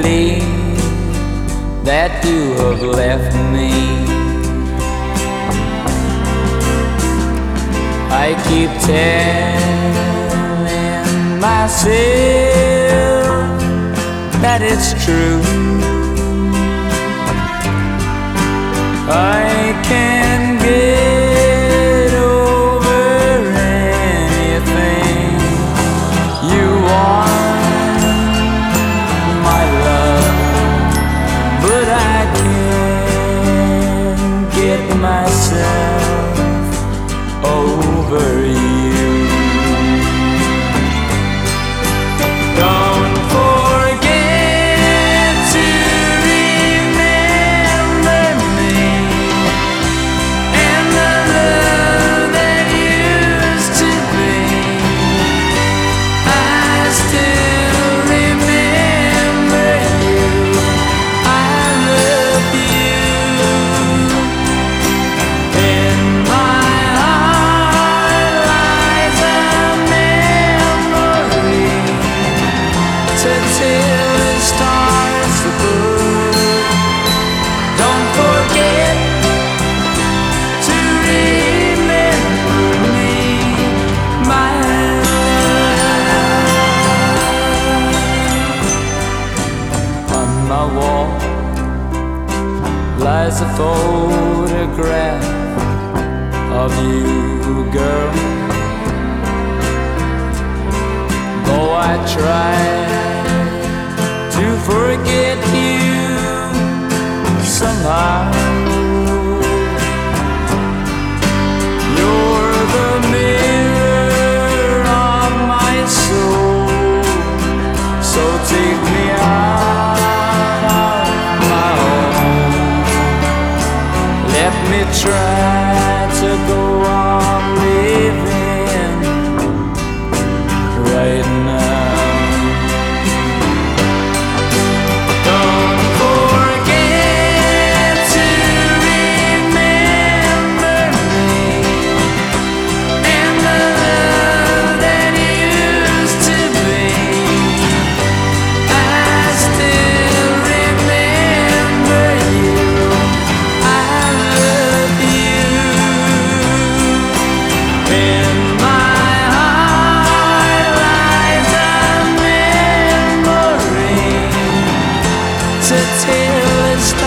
believe that you have left me. I keep telling myself that it's true. I can't get over anything you want, my love, but I can't get myself over you. Don't forget to remember me and the love that used to be. I still remember you. I love you. In my heart lies a memory to till the stars above. Don't forget to remember me, my love. On my wall lies a photograph of you, girl. Though I try to forget you somehow, you're the mirror of my soul. So take me out of my home. Let me try to go on living right now. Don't forget to remember me and the love that used to be. I still remember you. I love you. In my heart lies a memory to tell the